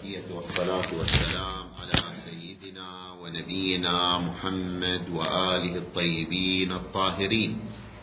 التحية والصلاة والسلام على سيدنا ونبينا محمد وآله الطيبين الطاهرين.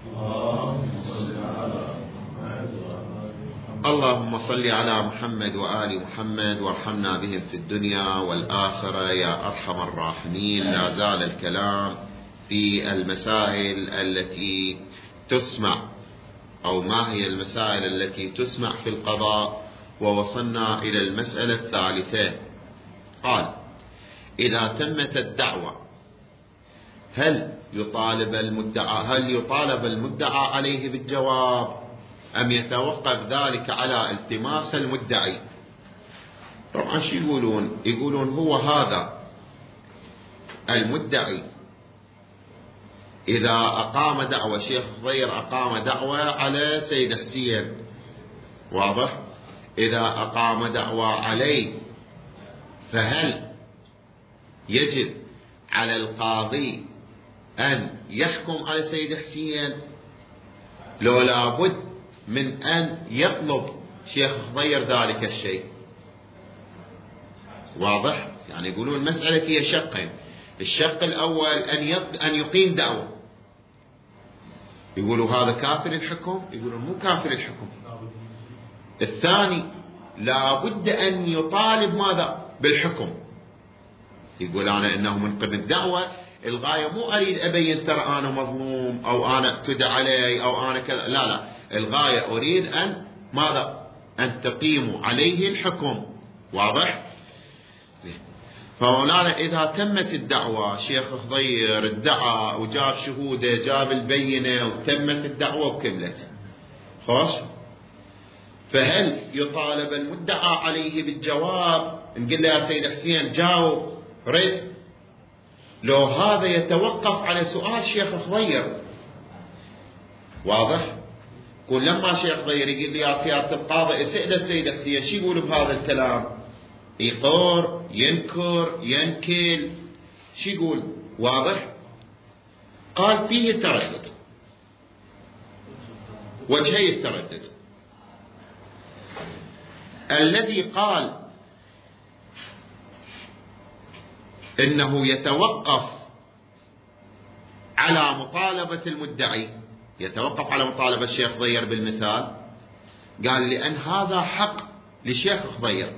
اللهم صل على محمد وآل محمد وارحمنا بهم في الدنيا والآخرة يا أرحم الراحمين. لا زال الكلام في المسائل التي تسمع، أو ما هي المسائل التي تسمع في القضاء، ووصلنا إلى المسألة الثالثة. قال: إذا تمت الدعوة هل يطالب المدعى عليه بالجواب أم يتوقف ذلك على التماس المدعي؟ طبعا شو يقولون هو هذا المدعي إذا أقام دعوة، شيخ خضير أقام دعوة على سيد حسين، واضح؟ إذا أقام دعوة عليه فهل يجب على القاضي أن يحكم على سيد حسين، لو لابد من أن يطلب شيخ خضير ذلك الشيء؟ واضح؟ يعني يقولون المسألة هي شقين. الشق الأول أن يقيم دعوة، يقولوا هذا كافر الحكم، يقولون مو كافر الحكم. الثاني لابد أن يطالب ماذا؟ بالحكم. يقول أنا إنه من قبل الدعوة، الغاية مو أريد أبين ترى أنا مظلوم أو أنا اعتدى علي أو أنا كذا، لا، الغاية أريد أن ماذا؟ أن تقيموا عليه الحكم. واضح؟ فمولانا إذا تمت الدعوة، شيخ خضير ادعى وجاب شهوده، جاب البينة وتمت الدعوة وكملت، خوش، فهل يطالب المدعى عليه بالجواب؟ نقول له يا سيد حسين جاوب رد، لو هذا يتوقف على سؤال شيخ خضير. واضح؟ يقول لما شيخ خضير يقول لي يا سيادة القاضي اسأل السيد حسين شو يقول بهذا الكلام، يقر ينكر ينكل، شو يقول؟ واضح؟ قال فيه التردد، وجهي التردد. الذي قال إنه يتوقف على مطالبة المدعي، يتوقف على مطالبة الشيخ خضير بالمثال، قال لأن هذا حق للشيخ خضير،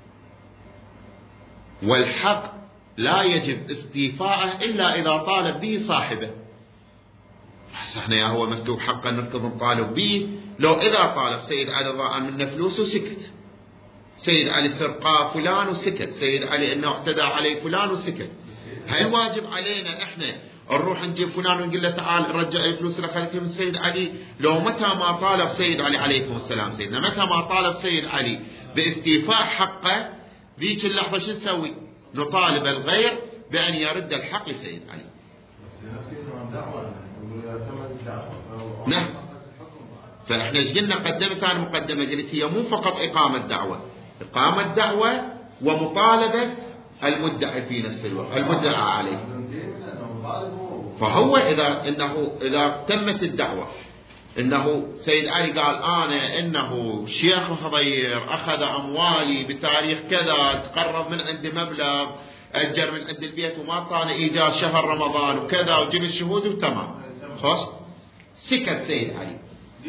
والحق لا يجب استيفاءه إلا إذا طالب به صاحبه. احنا يا هو مسلوب حقا نركض نطالب به، لو إذا طالب سيد علي ضاع منه فلوس وسكت، سيد علي سرقة فلان وسكت، سيد علي انه اعتدى عليه فلان وسكت، هل واجب علينا احنا نروح نجيب فلان ونقول له تعال رجع الفلوس اللي اخذتها من سيد علي؟ لو متى ما طالب سيد علي عليكم السلام سيدنا، متى ما طالب سيد علي باستيفاء حقه، ذيك اللحظة شو نسوي؟ نطالب الغير بأن يرد الحق لسيد علي. نعم. فاحنا ايش قلنا؟ قدمت انا مقدمة، قلت هي مو فقط إقامة دعوة، إقامة دعوة ومطالبة المدعي في نفس الوقت، المدعى عليه. فهو إذا تمت الدعوة إنه سيد علي قال أنا إنه شيخ خضير أخذ أموالي بتاريخ كذا، تقرض من عندي مبلغ، أجر من عند البيت وما طاني إيجار شهر رمضان وكذا، وجيب الشهود وتمام، خلاص سكت سيد علي.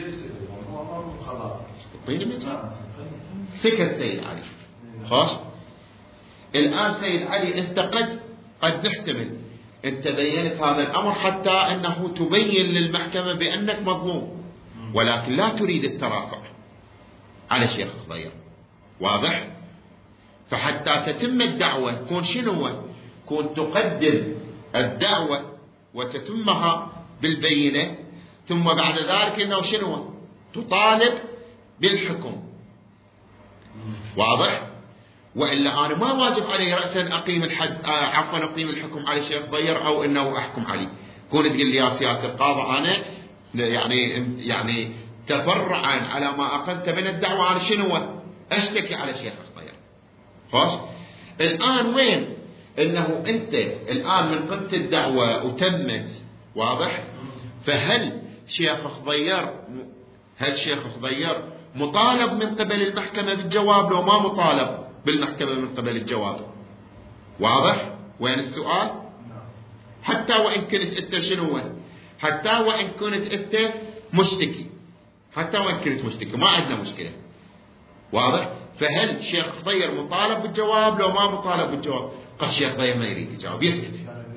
سكت سيد علي، خلاص. الآن سيد علي أنت قد نحتمل أنت بينت هذا الأمر حتى أنه تبين للمحكمة بأنك مظلوم، ولكن لا تريد الترافع على شيخ خضير. واضح؟ فحتى تتم الدعوة تكون شنو؟ تكون تقدم الدعوة وتتمها بالبينة، ثم بعد ذلك أنه شنو؟ تطالب بالحكم. واضح؟ وإلا أنا ما واجب علي رأسا أقيم أقيم الحكم على شيخ خضير أو إنه أحكم عليه. كون تقول لي يا سيادة القاضي أنا يعني تفرعا على ما أقمت من الدعوة أنا شنو؟ أشتكي على شيخ خضير. خلاص؟ الآن وين؟ إنه أنت الآن من قمت الدعوة وتمت، واضح؟ فهل شيخ خضير مطالب من قبل المحكمة بالجواب لو ما مطالب بالمحكمة من قبل الجواب. واضح؟ وين السؤال؟ حتى وإن كنت أنت شنو؟ حتى وإن كنت أنت مشتكي، حتى وإن كنت مشتكي ما عندنا مشكلة. واضح؟ فهل الشيخ خضير مطالب بالجواب لو ما مطالب بالجواب؟ قال الشيخ خضير ما يريد يجاوب، يسكت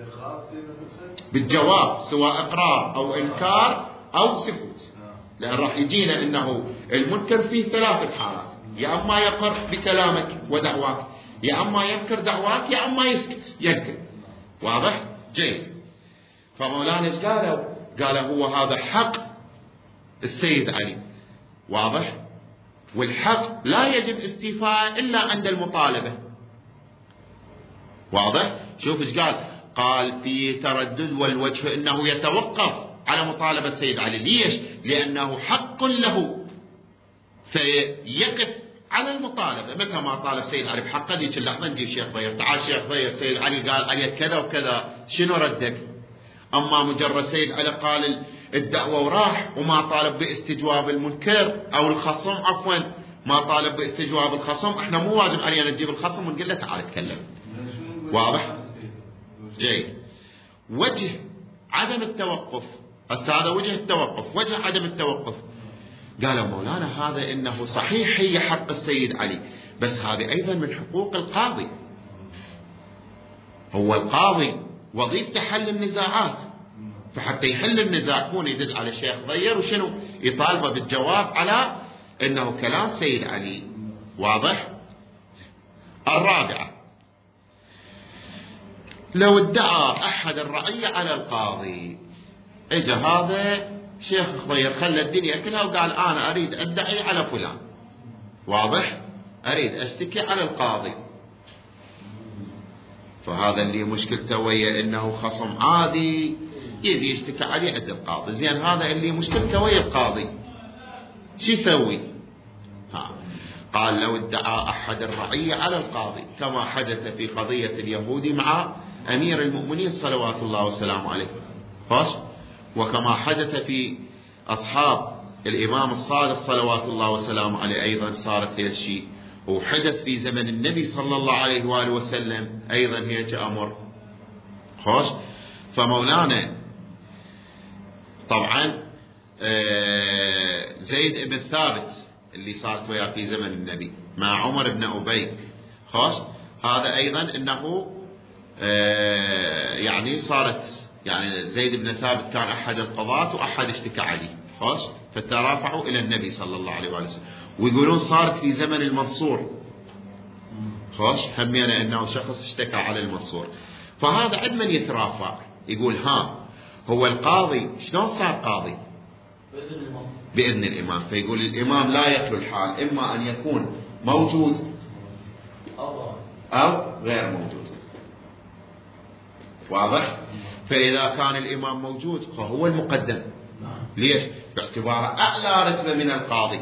بالجواب سواء إقرار أو إنكار أو سكوت. لأن راح يجينا أنه المنكر فيه 3 حالات، يا أما يقر بكلامك ودعواك، يا أما ينكر دعواك، يا أما يسكت ينكر. واضح؟ جيد. فمولانا ايش قالوا؟ قالوا هو هذا حق السيد علي. واضح؟ والحق لا يجب استيفاءه إلا عند المطالبة. واضح؟ شوف ايش قال؟ قال في تردد والوجه انه يتوقف على مطالبة السيد علي. ليش؟ لأنه حق له فيقف على المطالبة. متى ما طالب السيد علي بحقه ذيك اللحظة نجيب شيخ ضير، تعال شيخ ضير سيد علي قال علي كذا وكذا، شنو ردك؟ أما مجرد سيد علي قال الدعوة وراح وما طالب باستجواب المنكر أو الخصم، عفوا ما طالب باستجواب الخصم، احنا مو واجب علينا نجيب الخصم ونقول له تعال اتكلم. واضح؟ جيد. وجه عدم التوقف، هذا وجه التوقف. وجه عدم التوقف قالوا مولانا هذا انه صحيح هي حق السيد علي، بس هذه ايضا من حقوق القاضي. هو القاضي وظيفته حل النزاعات، فحتى يحل النزاع يكون يدد على الشيخ ضير وشنو يطالبه بالجواب على انه كلام سيد علي. واضح؟ الرابعة، لو ادعى احد الرعية على القاضي، اجا هذا شيخ خضير خلى الدنيا كلها وقال انا اريد ادعي على فلان. واضح؟ اريد اشتكي على القاضي. فهذا اللي مشكلته ويا انه خصم عادي يجي يشتكي عليه عند القاضي. زين هذا اللي مشكلته ويا القاضي شو يسوي؟ قال لو ادعى احد الرعية على القاضي كما حدث في قضية اليهودي مع امير المؤمنين صلوات الله وسلامه عليه، خوش، وكما حدث في اصحاب الامام الصادق صلوات الله وسلامه عليه ايضا صارت هي الشيء، وحدث في زمن النبي صلى الله عليه وآله وسلم أيضا هيك أمر. خوش. فمولانا طبعا زيد بن ثابت اللي صارت وياه في زمن النبي مع عمر بن أبي، خوش، هذا أيضا إنه يعني صارت يعني زيد بن ثابت كان أحد القضاة وأحد اشتكى عليه، خوش، فترافعوا إلى النبي صلى الله عليه وآله وسلم. ويقولون صارت في زمن المنصور، خوش، همينا انه شخص اشتكى على المنصور. فهذا عند من يترافع يقول هو القاضي شلون صار قاضي؟ بإذن الإمام. فيقول الإمام لا يخلو الحال، إما أن يكون موجود أو غير موجود. واضح؟ فإذا كان الإمام موجود فهو المقدم. ليش؟ باعتباره أعلى رتبة من القاضي.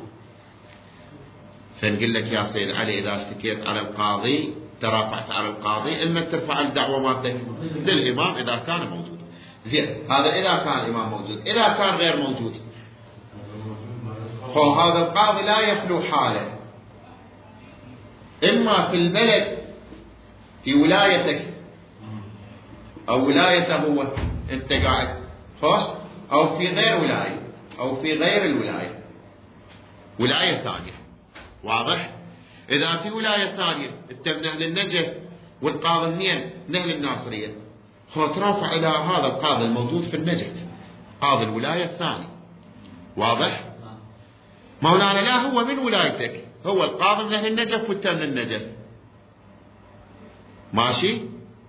فنقول لك يا سيد علي إذا اشتكيت على القاضي ترافعت على القاضي إما ترفع الدعوة مالتك للإمام إذا كان موجود. زين، هذا إذا كان الإمام موجود. إذا كان غير موجود فهذا القاضي لا يخلو حاله، إما في البلد في ولايتك أو ولايته هو أنت قاعد، خوش، أو في غير ولاية أو في غير الولاية، ولاية ثانية. واضح؟ إذا في ولاية ثانية أنت من أهل النجف والقاضي منين؟ من أهل الناصرية، ترافع إلى هذا القاضي الموجود في النجف، قاضي الولاية الثاني. واضح؟ مولانا لا هو من ولايتك، هو القاضي من أهل النجف وأنت من النجف، ماشي؟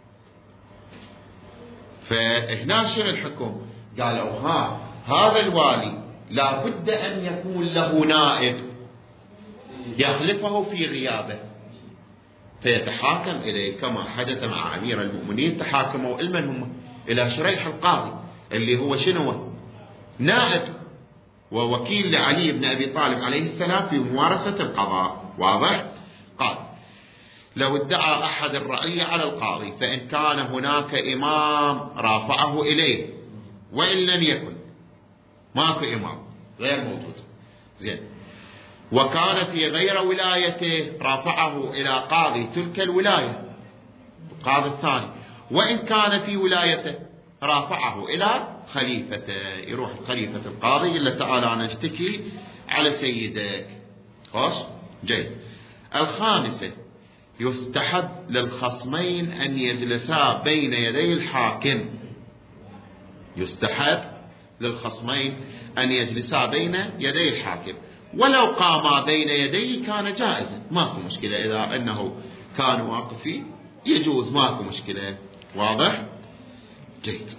فهنا شنو الحكم؟ قالوا هذا الوالي لا بد أن يكون له نائب يخلفه في غيابه فيتحاكم إليه، كما حدث مع أمير المؤمنين تحاكموا إلمن هم؟ إلى شريح القاضي اللي هو شنو؟ نائب ووكيل لعلي بن أبي طالب عليه السلام في ممارسة القضاء. واضح؟ قال لو ادعى أحد الرعية على القاضي فإن كان هناك إمام رافعه إليه، وإن لم يكن ماكو إمام غير موجود، زين، وكان في غير ولايته رافعه إلى قاضي تلك الولاية القاضي الثاني، وإن كان في ولايته رافعه إلى خليفته، يروح خليفة القاضي يقول له تعال أنا اشتكي على سيدك. خوش جيد. الخامسة يستحب للخصمين أن يجلسا بين يدي الحاكم. يستحب للخصمين أن يجلسا بين يدي الحاكم، ولو قاما بين يديه كان جائزا، ماكو مشكلة. إذا أنه كان واقفين يجوز، ماكو مشكلة. واضح؟ جيد.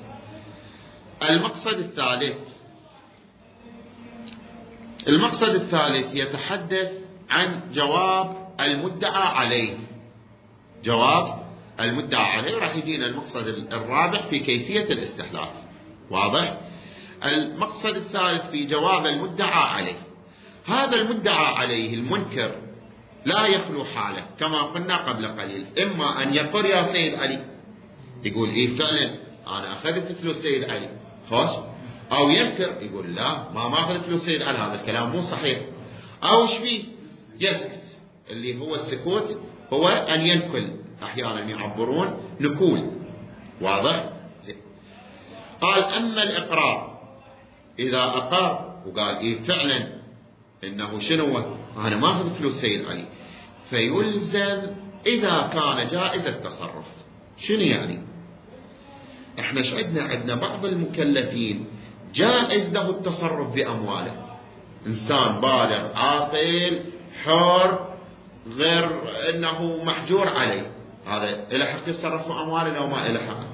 المقصد الثالث يتحدث عن جواب المدعى عليه. جواب المدعى عليه راح يجينا المقصد الرابع في كيفية الاستحلاف. واضح؟ المقصد الثالث في جواب المدعى عليه. هذا المدعى عليه المنكر لا يخلو حاله كما قلنا قبل قليل، إما أن يقر يا سيد علي، يقول إيه فعلا أنا أخذت فلوس سيد علي، خوش، أو ينكر يقول لا ما أخذت فلوس سيد علي، هذا الكلام مو صحيح، أو شبيه يسكت. اللي هو السكوت هو أن ينكل، أحيانا يعبرون نكول. واضح؟ زي. قال أما الإقرار، إذا أقر وقال إيه فعلا إنه شنو أنا ما أخذ فلوس سيد علي، فيلزم إذا كان جائز التصرف. شنو يعني؟ إحنا عندنا بعض المكلفين جائز له التصرف بأمواله، إنسان بالغ عاقل حر غير أنه محجور عليه، هذا إله حق يتصرف بأمواله لو ما إله حق.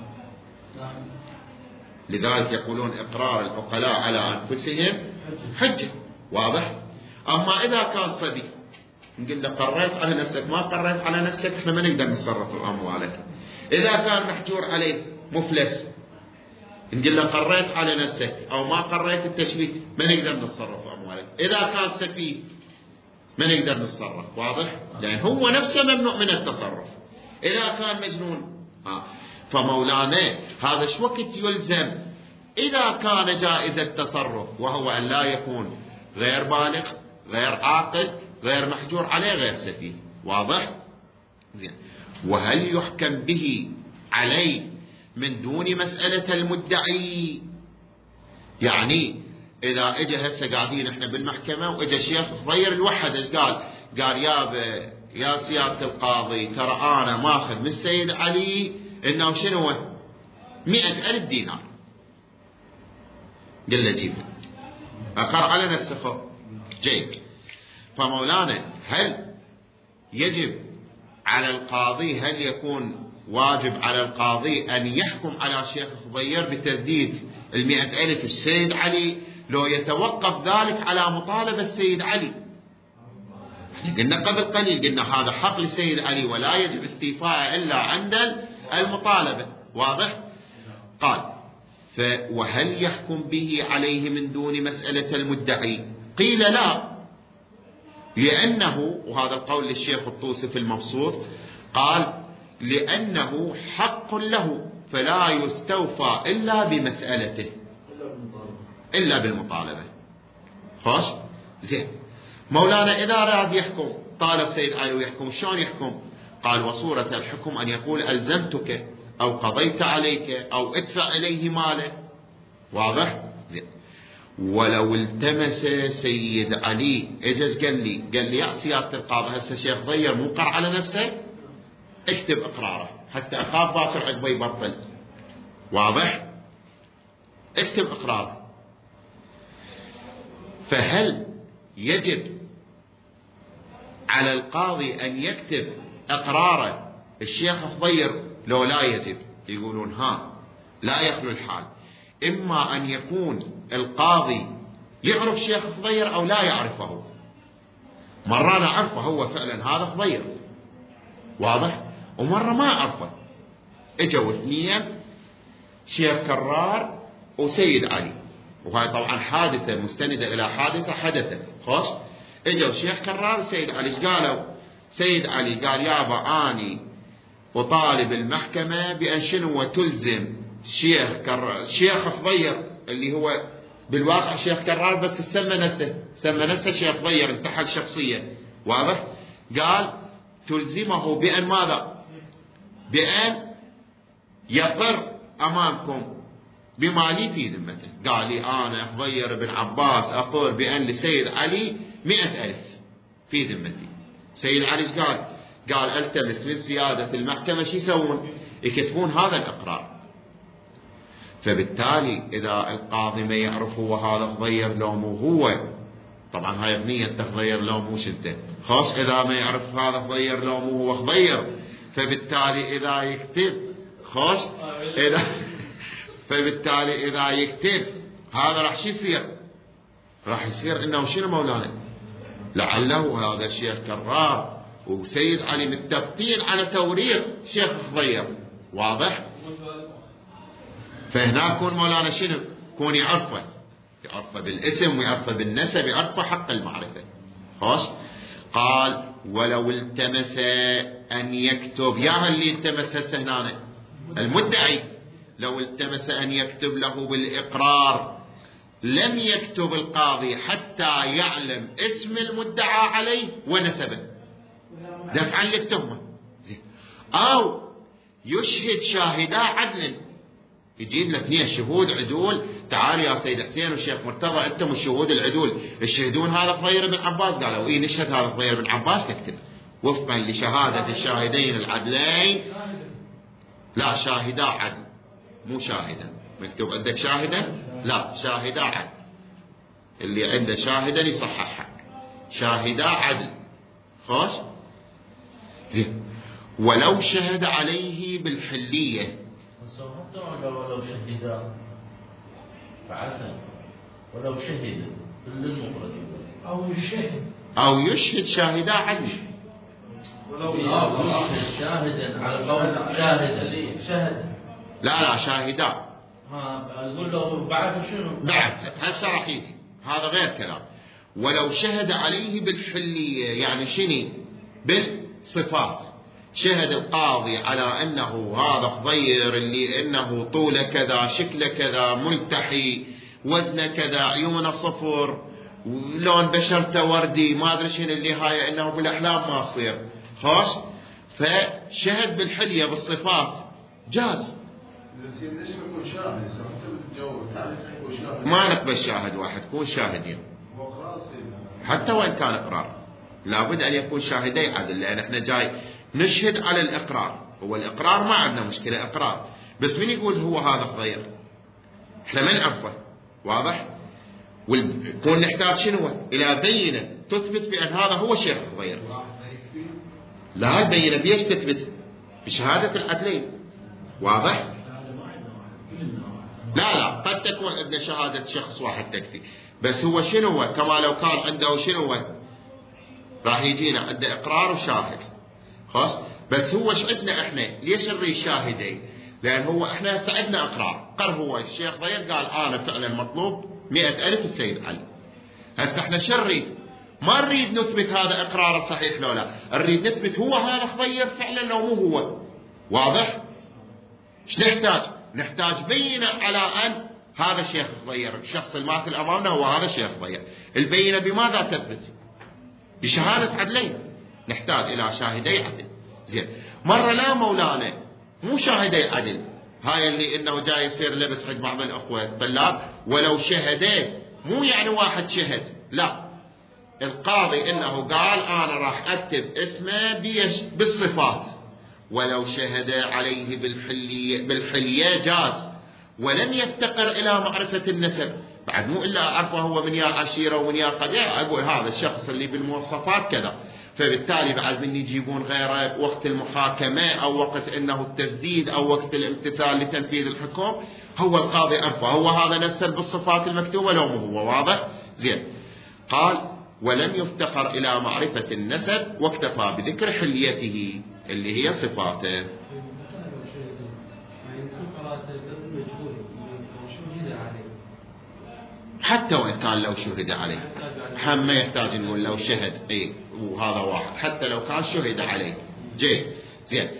لذلك يقولون إقرار العقلاء على أنفسهم حجة. واضح؟ أما إذا كان صبي نقول له قريت على نفسك، ما قريت على نفسك إحنا ما نقدر نتصرف بأموالك. إذا كان محجور عليه مفلس نقول له قريت على نفسك أو ما قريت التشبيه ما نقدر نتصرف بأموالك. إذا كان سفيه ما نقدر نتصرف. واضح؟ لأن هو نفسه ممنوع من التصرف. إذا كان مجنون فمولانا هذا شو وقت يلزم إذا كان جائز التصرف، وهو أن لا يكون غير بالغ غير عاقل غير محجور عليه غير سفيه. واضح؟ زين. وهل يحكم به عليه من دون مسألة المدعي؟ يعني إذا إجا هسه قاعدين إحنا بالمحكمة وإجا شيخ صغير الوحد إيش قال يا سيادة القاضي ترى أنا ماخذ من السيد علي إنه شنو 100,000 دينار، قل له جيبها، أقر على نفسه. جيد. فمولانا هل يجب على القاضي، هل يكون واجب على القاضي أن يحكم على شيخ صغير بتسديد 100,000 السيد علي، لو يتوقف ذلك على مطالبة السيد علي؟ قلنا قبل قليل قلنا هذا حق للسيد علي ولا يجب استيفاءه إلا عند المطالبة. واضح؟ قال وهل يحكم به عليه من دون مسألة المدعي؟ قيل لا، لأنه، وهذا القول للشيخ الطوسي في المبسوط، قال لأنه حق له فلا يستوفى إلا بمسألته إلا بالمطالبة. خوش؟ زين. مولانا إذا أراد يحكم، طالب سيد علي ويحكم، شلون يحكم؟ قال وصورة الحكم أن يقول ألزمتك أو قضيت عليك أو ادفع إليه ماله. واضح؟ زين. ولو التمس سيد علي اجز قال لي يا سيادة القاضي هسه شيخ ضير منقر على نفسه، اكتب اقراره حتى اخاف باكر عقبه يبطل. واضح؟ اكتب اقراره. فهل يجب على القاضي ان يكتب اقراره الشيخ ضير لو لا يجب؟ يقولون لا يخلو الحال، إما أن يكون القاضي يعرف شيخ خضير أو لا يعرفه. مرة نعرفه هو فعلا هذا خضير، واضح، ومرة ما أعرفه. اجوا اثنين شيخ كرار وسيد علي، وهاي طبعا حادثة مستندة إلى حادثة حدثت. خوش؟ اجوا شيخ كرار وسيد علي، ايش قالوا؟ سيد علي قال يابا أني وطالب المحكمة بأن شنو تلزم شيخ خضير اللي هو بالواقع شيخ كرار بس سمى نفسه شيخ ضير، انتحل شخصية. واضح؟ قال تلزمه بأن ماذا؟ بأن يقر أمامكم بما لي في ذمته. قال لي أنا ضير بن عباس أقر بأن لسيد علي 100,000 في ذمتي. سيد علي قال التمس من سيادة المحكمة شو يسوون؟ يكتبون هذا الإقرار. فبالتالي إذا القاضي ما يعرف هو هذا ضير لو مو هو، طبعا هاي بنية تغير لو مو شدة خاص، إذا ما يعرف هذا ضير لو مو هو ضير، فبالتالي إذا يكتب خاص فبالتالي إذا يكتب هذا راح شو يصير؟ راح يصير إنه شنو مولانا؟ لعله هذا الشيخ كرار وسيد علي متفقين على توريط شيخ ضير. واضح؟ فهنا يكون مولانا شنو؟ يكون يعرفه بالاسم ويعرفه بالنسب، يعرفه حق المعرفة. خلاص؟ قال ولو التمس أن يكتب، يا اللي التمس هسه هنا المدعي، لو التمس أن يكتب له بالإقرار لم يكتب القاضي حتى يعلم اسم المدعى عليه ونسبه دفعا للتهمة، أو يشهد شاهدا عدل، يجيب لك 2 شهود عدول، تعال يا سيد حسين والشيخ مرتضى انتم الشهود العدول تشهدون هذا ضير بن عباس. قالوا اي نشهد هذا ضير بن عباس، تكتب وفقا لشهادة الشاهدين العدلين. لا شاهدا عدل مو شاهدا، مكتوب عندك شاهدا؟ لا شاهدا عدل، اللي عنده شاهدا يصححها، شاهدا عدل. خوش زين. ولو شهد عليه بالحلية، ولو شهد فعسى ولو شهد للمفرد أو يشهد شاهدا عدل، ولو يشهد شاهدا على قول شاهد لا شاهدا أقول له بعد شنو؟ بعد هسه راح يجي هذا غير كلام. ولو شهد عليه بالحلية يعني شنو؟ بالصفات. شهد القاضي على أنه هذا ضير اللي أنه طوله كذا، شكله كذا، ملتحي، وزنه كذا، عيونه صفر، لون بشرته وردي، ما أدري شنو اللي هاي، أنه بالأحلام ما يصير خاص. فشهد بالحلية بالصفات جاز. ما نقبل شاهد واحد، كون شاهدين حتى وإن كان إقرار، لابد أن يكون شاهدي عدل، لأن احنا جاي نشهد على الإقرار. هو الإقرار ما عندنا مشكلة، إقرار، بس من يقول هو هذا ضير؟ احنا ما نعرفه. واضح؟ وكون نحتاج شنو؟ إلى بينة تثبت بأن هذا هو شيخ ضير. لا البينة بيش تثبت؟ بشهادة العدلين. واضح؟ لا قد تكون عندنا شهادة شخص واحد تكفي، بس هو شنو؟ كما لو كان عنده شنو؟ راح يجينا عنده إقرار وشاهد خلاص. بس هو ايش عندنا احنا؟ ليش نريد شاهدين؟ لان هو احنا سعدنا اقرار، قر هو الشيخ ضير قال انا فعلا مطلوب 100,000 السيد علي. هسه احنا شو نريد؟ ما نريد نثبت هذا اقراره صحيح لو لا، نريد نثبت هو هذا ضير فعلا لو مو هو. واضح؟ ايش نحتاج؟ نحتاج بينه على ان هذا شيخ ضير، الشخص الماثل امامنا هو هذا شيخ ضير. البينه بماذا تثبت؟ بشهادة عدلين، نحتاج إلى شاهدي عدل. زين. مرة لا مولانا مو شاهدي عدل، هاي اللي إنه جاي يصير لبس حق بعض الأخوة الطلاب، ولو شهدي مو يعني واحد شهد، لا القاضي إنه قال أنا راح أكتب اسمه بالصفات، ولو شهد عليه بالحلية جاز، ولم يفتقر إلى معرفة النسب. بعد مو إلا أعرفه هو من يا عشيرة ومن يا قبيلة، أقول هذا الشخص اللي بالمواصفات كذا، فبالتالي بعد من يجيبون غيره وقت المحاكمة أو وقت إنه التسديد أو وقت الامتثال لتنفيذ الحكم، هو القاضي عرفه هو هذا نفسه بالصفات المكتوبة لو مو هو. واضح؟ زين. قال ولم يفتقر إلى معرفة النسب واكتفى بذكر حليته اللي هي صفاته. حتى وإن كان لو شهد عليه، هم ما يحتاج نقول لو شهد اي وهذا واحد، حتى لو كان شهد عليه زين.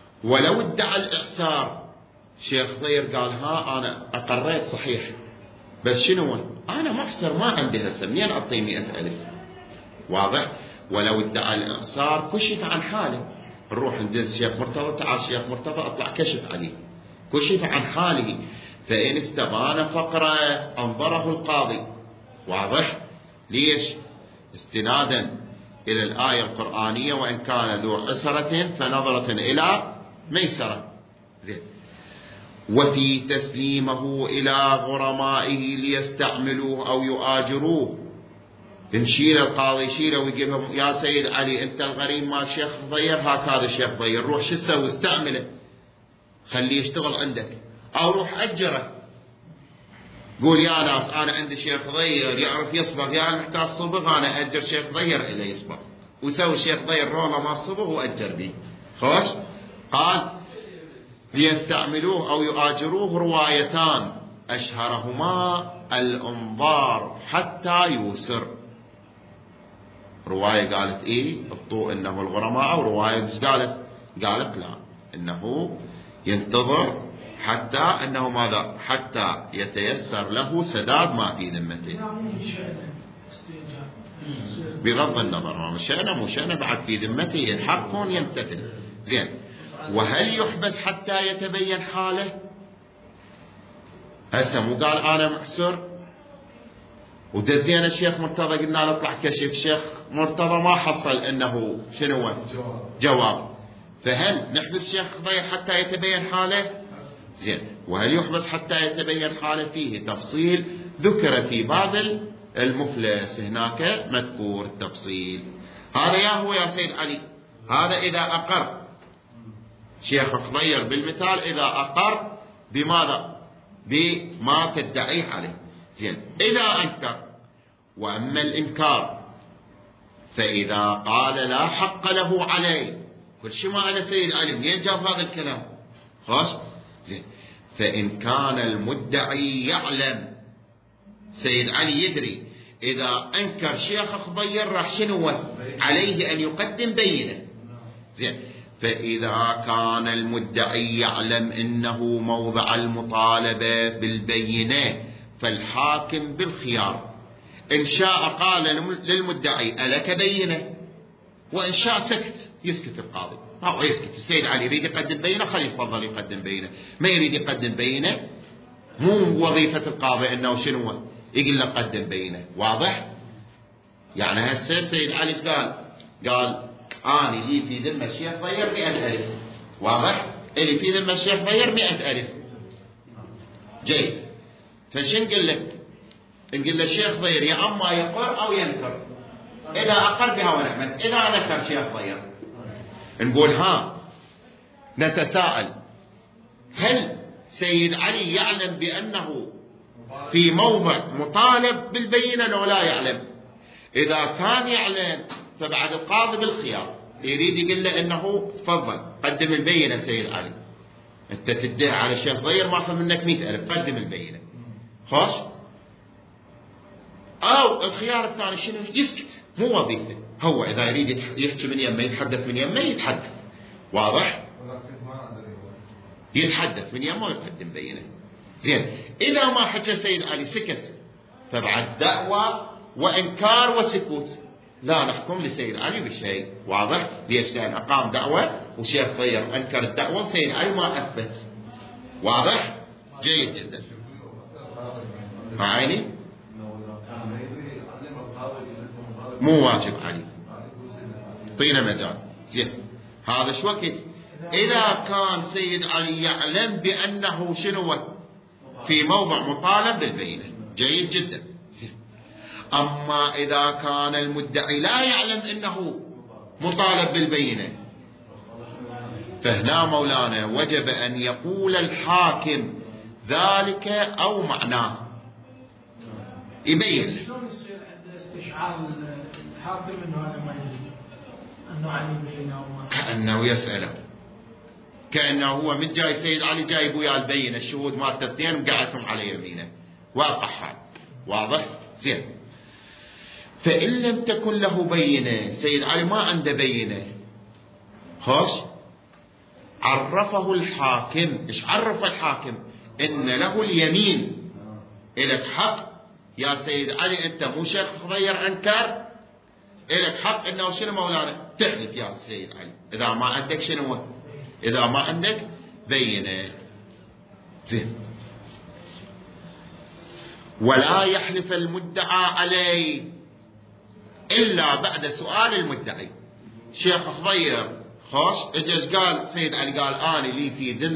ولو ادعى الإعسار، شيخ ضير قال ها أنا أقريت صحيح بس شنو أنا محصر ما عندي هسه منين أعطيه 100,000. واضح؟ ولو ادعى الإعصار كشف عن حاله، نروح ندز شيخ مرتضى، تعال شيخ مرتضى أطلع كشف عليه، كشف عن حاله، فإن استبان فقره أنظره القاضي. واضح؟ ليش؟ استنادا إلى الآية القرآنية وإن كان ذو عسرة فنظرة إلى ميسرة. وفي تسليمه إلى غرمائه ليستعملوه أو يؤاجروه، نشيل القاضي يشيله ويجيبهم، يا سيد علي أنت الغريم مال شيخ ضير، هكذا شيخ ضير، روح شو تسوي؟ استعمله، خليه يشتغل عندك، أو روح أجره، قول يا ناس أنا عندي شيخ ضير يعرف يصبغ، يا محتاج صبغ أنا أجر شيخ ضير إلى يصبغ، وسوي شيخ ضير روله ما صبغ وأجر به. خوش؟ قال ليستعملوه أو يؤاجروه روايتان أشهرهما الأنظار حتى يوسر. رواية قالت إيه الضوء إنه الغرماء، أو رواية قالت لا إنه ينتظر حتى أنه ماذا؟ حتى يتيسر له سداد ما في ذمته. بغض النظر ما مشأنا مو شأنا بعد في ذمته حق يمتثل. زين، وهل يحبس حتى يتبين حاله؟ هسه مو قال أنا محسر ودزينا الشيخ مرتضى قلنا له اطلع كشف، الشيخ مرتضى ما حصل انه شنو جواب، فهل نحبس الشيخ ضير حتى يتبين حاله؟ زين، وهل يحبس حتى يتبين حاله؟ فيه تفصيل ذكر في بعض المفلس، هناك مذكور التفصيل هذا. يا هو يا سيد علي، هذا إذا أقر شيخ خضير بالمثال، إذا أقر بماذا؟ بما تدعيه عليه. زين، إذا أنكر، وأما الإنكار فإذا قال لا حق له عليه، كل شيء ما أنا سيد علي منين جاب هذا الكلام؟ خلاص؟ زين، فإن كان المدعي يعلم، سيد علي يدري إذا أنكر شيخ خضير راح شنو عليه أن يقدم بينة. زين، فإذا كان المدعي يعلم إنه موضع المطالبة بالبينة فالحاكم بالخيار، إن شاء قال للمدعي ألك بينة، وإن شاء سكت، يسكت القاضي، هو يسكت. السيد علي يريد يقدم بينة، خليه يتفضل يقدم بينة، ما يريد يقدم بينة مو وظيفة القاضي إنه شنو يقول له قدم بينة. واضح؟ يعني هسه السيد علي قال أنا لي في ذمة الشيخ ضير 100,000. واضح؟ إلي في ذمة الشيخ ضير 100,000. جيد، فشن نقول لك؟ نقول له الشيخ ضير يا أما يقر أو ينكر، إذا أقر بها ونعمت، إذا نكر شيخ ضير نقول نتساءل هل سيد علي يعلم بأنه في موضع مطالب بالبينة لو لا يعلم؟ إذا كان يعلم فبعد القاضي بالخيار يريد يقول له إنه تفضل قدم البينة سيد علي، أنت تدعي على الشيخ ضير ماخذ منك 100,000، قدم البينة. خلاص؟ أو الخيار الثاني شنو؟ يسكت، مو وظيفته، هو إذا يريد يحكي من يمه يتحدث من يمه يتحدث. واضح؟ يتحدث من يمه ويقدم بينة. زين، إذا ما حكى سيد علي سكت، فبعد دعوة وإنكار وسكوت لا نحكم لسيد علي بشيء. واضح؟ ليش؟ لأن أقام دعوة وشيخ ضير أنكر الدعوة وسيد علي ما أثبت. واضح؟ جيد جدا. معيني؟ مو واجب علي، طينا مجال. زين، هذا شو وقت؟ إذا كان سيد علي يعلم بأنه شنو في موضع مطالب بالبينة. جيد جدا. زين، أما إذا كان المدعي لا يعلم أنه مطالب بالبينة، فهنا مولانا وجب أن يقول الحاكم ذلك أو معناه، يبين له. شلون يصير عند استشعار الحاكم انه هذا ما يدري انه علي بينه وما، كأنه يسأله، كأنه هو من جاي سيد علي جايب وياه البينة، الشهود مالته اثنين مقعدهم على يمينه، واقع حال. واضح؟ زين، فإن لم تكن له بينة، سيد علي ما عنده بينة، خوش، عرفه الحاكم. ايش عرف الحاكم؟ إن له اليمين إلك حق يا سيد علي، أنت مو شيخ خضير أنكر، إلك حق إنه شنو مولانا تحلف يا سيد علي إذا ما عندك شنو، إذا ما عندك بينة. زين. ولا يحلف المدعى عليه إلا بعد سؤال المدعي. شيخ خضير خوش اجاز قال سيد علي قال أنا لي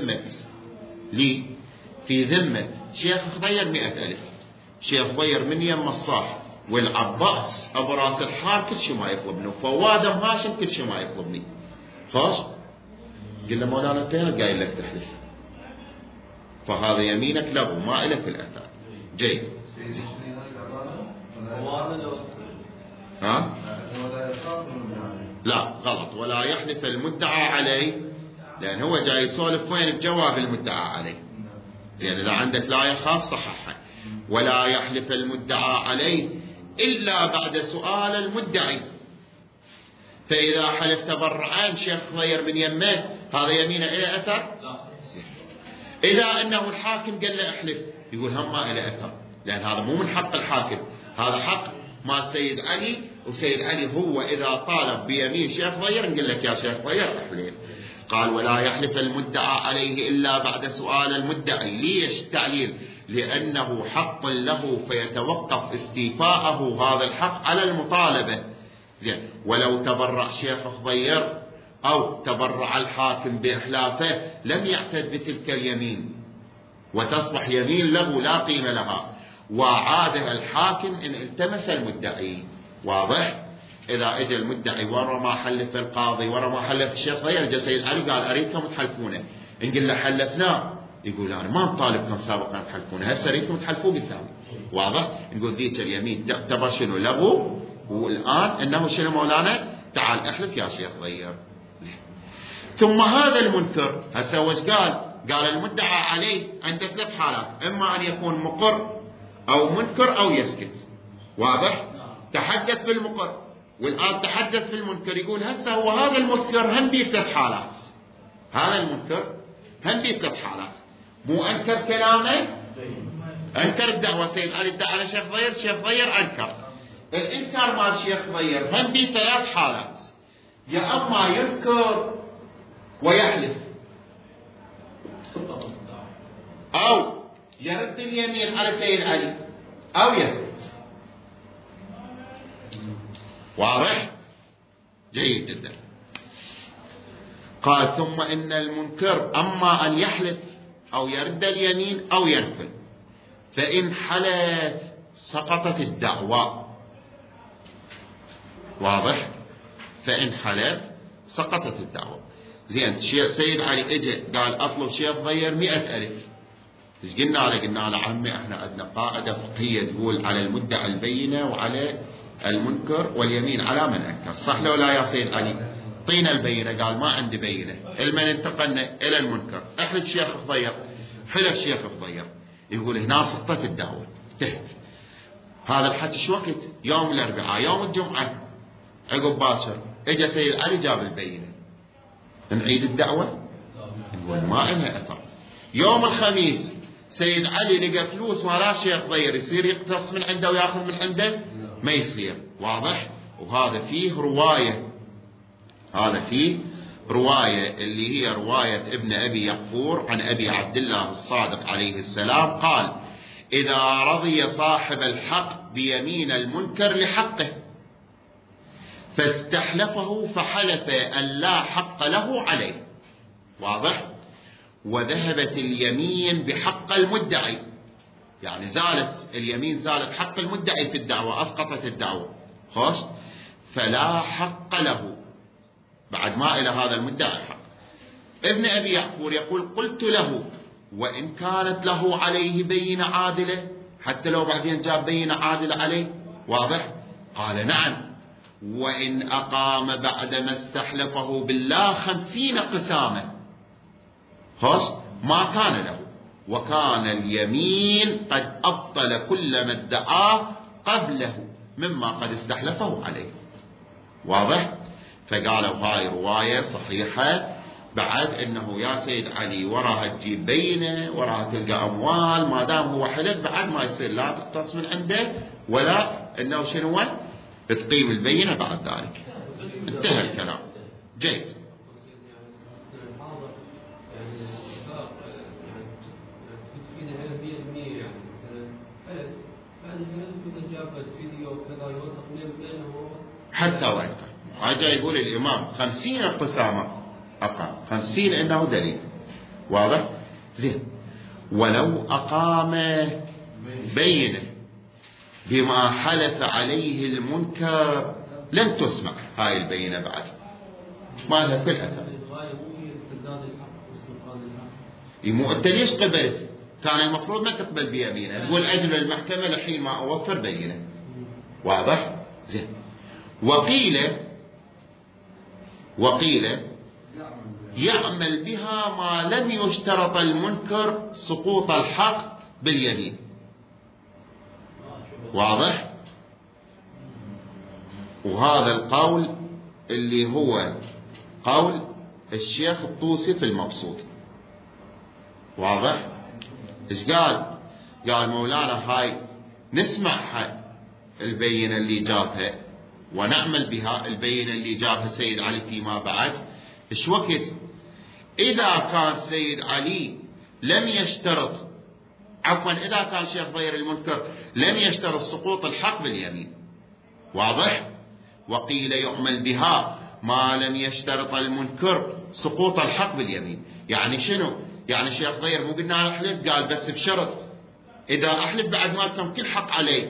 في ذمة شيخ خضير 100,000. شيخ خضير من يم الصاح والعباس أبو راس الحار كل شيء ما يطلبني، وفواد هاشم كل شيء ما يطلبني. خوش قلنا مولانا انت قايل لك تحلف، فهذا يمينك لغو ما إلك الأثر. جيد. ها؟ لا غلط. ولا يحلف المدعى عليه، لأن هو جاي يسولف وين بجواب المدعى عليه. زين إذا عندك لا يخاف صححها. ولا يحلف المدعى عليه إلا بعد سؤال المدعي. فإذا حلف تبرعان شيخ خضير من يمه هذا يمينه إلى أثر؟ إذا أنه الحاكم قال له احلف يقول هم ما إلى أثر، لأن هذا مو من حق الحاكم، هذا حق ما سيد علي. وسيد علي هو إذا طالب بيمين شيخ خضير نقول لك يا شيخ خضير احلف. قال ولا يحلف المدعى عليه إلا بعد سؤال المدعي. ليش التعليل؟ لأنه حق له فيتوقف استيفاءه هذا الحق على المطالبة. زين. ولو تبرع شيخ خضير أو تبرع الحاكم بإحلافه لم يعتد بتلك اليمين وتصبح يمين له لا قيمة لها، وعادها الحاكم إن التمس المدعي. واضح؟ إذا اجى المدعي ورا ما حلف القاضي ورا ما حلف الشيخ خضير جاء سيد علي قال أريدكم تحلفونه، نقول له حلفناه يقول أنا ما نطالبكم سابقا تحلفونه، هسه أريدكم تحلفوه قدامي. واضح؟ نقول ذيك اليمين تعتبر شنو لغو، والآن إنه شنو مولانا تعال احلف يا شيخ خضير. ثم هذا المنكر هسه وش قال المدعى عليه عنده 3 حالات، إما أن يكون مقر أو منكر أو يسكت. واضح؟ تحدث بالمقر والآن تحدث بالمنكر. يقول هسه هو هذا المنكر هم بيه 3 حالات، هذا المنكر هم بيه 3 حالات. مو أنكر كلامه، أنكر الدعوة سيد علي ادعى على شيخ خضير، شيخ خضير أنكر. الإنكار مال شيخ خضير هم بيه 3 حالات، يا أما ينكر ويحلف أو يرد اليمين على سيد علي أو يسكت. واضح؟ جيد جدا. قال ثم إن المنكر أما أن يحلف أو يرد اليمين أو ينفل، فإن حلف سقطت الدعوة. واضح؟ فإن حلف سقطت الدعوة. زين. سيد علي اجى قال اطلب شيخ خضير 100,000. ايش قلنا له؟ قلنا له عمي احنا عندنا قاعده فقهيه تقول على المدعي البينه وعلى المنكر واليمين على من انكر. صح لو لا يا سيد علي؟ طينا البينه. قال ما عندي بينه. المن انتقلنا الى المنكر. احلف شيخ خضير. حلف شيخ خضير. يقول هنا سقطت الدعوه تحت. هذا الحكي شو وقت؟ يوم الاربعاء. يوم الجمعه عقب باكر اجى سيد علي جاب البينه. نعيد الدعوة؟ نقول ما لها أثر. يوم الخميس سيد علي لقى فلوس ما لا شيخ خضير يصير يقتص من عنده وياخذ من عنده؟ ما يصير. واضح؟ وهذا فيه رواية، هذا فيه رواية اللي هي رواية ابن أبي يقفور عن أبي عبد الله الصادق عليه السلام قال إذا رضي صاحب الحق بيمين المنكر لحقه فاستحلفه فحلف أن لا حق له عليه. واضح؟ وذهبت اليمين بحق المدعي، يعني زالت اليمين، زالت حق المدعي في الدعوة، أسقطت الدعوة. خوش؟ فلا حق له بعد ما إلى هذا المدعي حق. ابن أبي يعفور يقول قلت له وإن كانت له عليه بينة عادلة، حتى لو بعدين جاب بينة عادلة عليه. واضح؟ قال نعم، وإن أقام بعدما استحلفه بالله 50 قسامة خوش ما كان له، وكان اليمين قد أبطل كل ما ادعاه قبله مما قد استحلفه عليه. واضح؟ فقالوا هاي رواية صحيحة بعد انه يا سيد علي وراها تجيب بينه، وراها تلقى اموال، ما دام هو حلف بعد ما يصير لا تقتص من عنده ولا انه شنو تقيم البينه بعد ذلك. انتهى الكلام. جيد. حتى وإن كان هذا يقول الإمام 50 قسامة أقام، 50 إنه دليل واضح. زين. ولو أقام بينه بما حلف عليه المنكر لم تسمع هاي البينة بعد، ما لها كل أثر. مو أنت ليش قبلت؟ كان المفروض ما تقبل بيمينه، تقول أجل المحكمة لحين ما أوفر بينه. واضح. زين. وقيل يعمل بها ما لم يشترط المنكر سقوط الحق باليمين. واضح. وهذا القول اللي هو قول الشيخ الطوسي في المبسوط. واضح. ايش قال؟ قال مولانا هاي نسمع هاي البينة اللي جابها ونعمل بها البينة اللي جابها سيد علي فيما بعد. ايش وقت اذا كان سيد علي لم يشترط، عفوا اذا كان شيخ ضير المنكر لم يشترط سقوط الحق باليمين. واضح. وقيل يعمل بها ما لم يشترط المنكر سقوط الحق باليمين. يعني شنو؟ يعني شيخ ضير مو قلنا له احلف، قال بس بشرط اذا احلف بعد ما كان كل حق علي.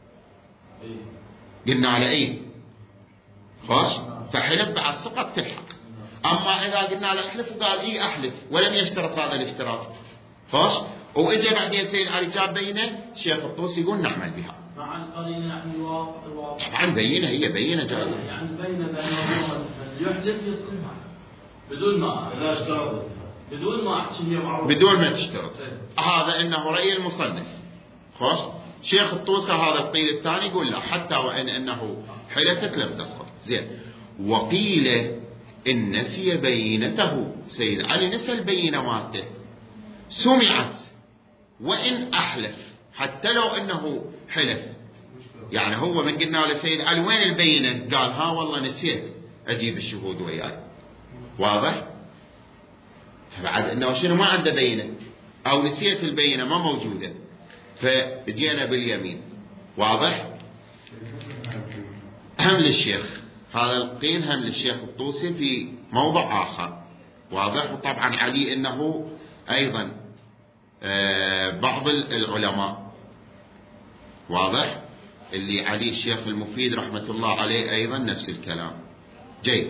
قلنا على ايه؟ خوش. فحلف بعد سقط كل حق. اما اذا قلنا له احلف وقال ايه احلف ولم يشترط هذا الاشتراط، خوش، واجا بعدين سيد علي جاب بينه، الشيخ الطوسي يقول نعمل بها. مع القرينه يعني طبعا بينه، هي بينه جايه. يعني بينه يحلف يسقط بدون ما اذا اشترط بدون ما تشترط. هذا انه راي المصنف. خوش. شيخ الطوسة هذا القيل الثاني يقول لا، حتى وان انه حلفت لم تسقط. زين. وقيل ان نسي بينته، سيد علي نسى البينه مالته، سمعت وان احلف، حتى لو انه حلف. يعني هو من قلنا لسيد علي وين البينه؟ قال ها والله نسيت اجيب الشهود وياي. واضح. فبعد انه شنو ما عنده بينه او نسيت البينه ما موجوده، فجينا باليمين. واضح. هم للشيخ هذا القيل، هم للشيخ الطوسي في موضع آخر. واضح. وطبعا علي انه ايضا بعض العلماء. واضح. اللي علي الشيخ المفيد رحمة الله عليه ايضا نفس الكلام. جيد.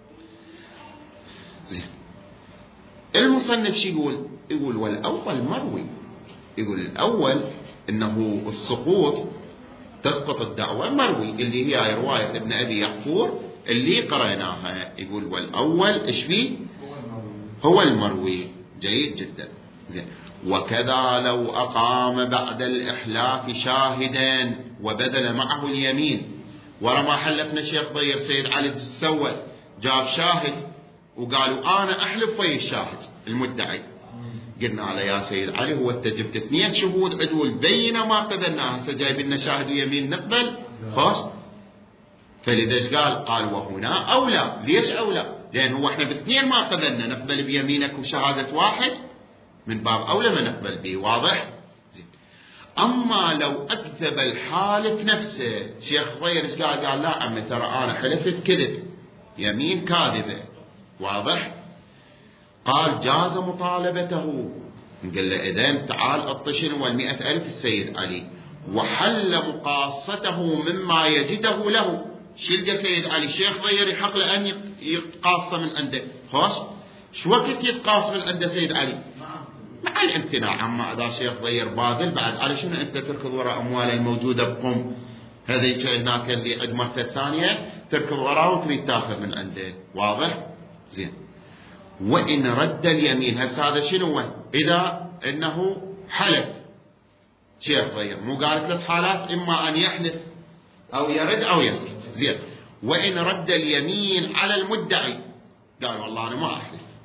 زين. المصنف شو يقول؟ يقول والاول مروي. يقول الاول انه السقوط تسقط الدعوة مروي، اللي هي رواية ابن ابي يعفور اللي قرأناها. يقول والاول ايش فيه؟ هو المروي. جيد جدا. زين. وكذا لو اقام بعد الاحلاف شاهدا وبذل معه اليمين، ورا ما حلفنا الشيخ ضير سيد علي سوى جاب شاهد وقالوا انا احلف ويا الشاهد المدعي. قلنا على يا سيد علي هو انت جبت 2 شهود عدول بينه ما قبلناها، هسه جايب لنا شاهد ويمين نقبل؟ خلاص. فلذا قال وهنا اولى. ليش اولى؟ لان هو احنا ب2 ما قبلنا، نقبل بيمينك وشهاده واحد من باب اولى ما نقبل به. واضح. زين. اما لو اكذب الحالف نفسه، شيخ ضير ايش قال لا عمي ترى انا حلفت كذب، يمين كاذبه. واضح. قال جاز مطالبته. قال له إذن تعال اطشن وال100,000 السيد علي، وحل مقاصته مما يجده له. شو يلقى سيد علي؟ الشيخ ضير يحق له أن يتقاص من عنده. خوش. شو وقت يتقاص من عنده سيد علي؟ مع الامتناع. عما إذا شيخ ضير باذل بعد على شنو أنت تركض وراء أمواله الموجودة بقم هذيك هناك اللي عند مرته الثانية تركض وراه وتريد تاخذ من عنده. واضح. زين. وإن رد اليمين، هذا شنو؟ إذا إنه حلف شيخ ضير، مو قال 3 حالات، إما أن يحلف أو يرد أو يسكت. زين. وإن رد اليمين على المدعي، قال والله أنا ما أحلف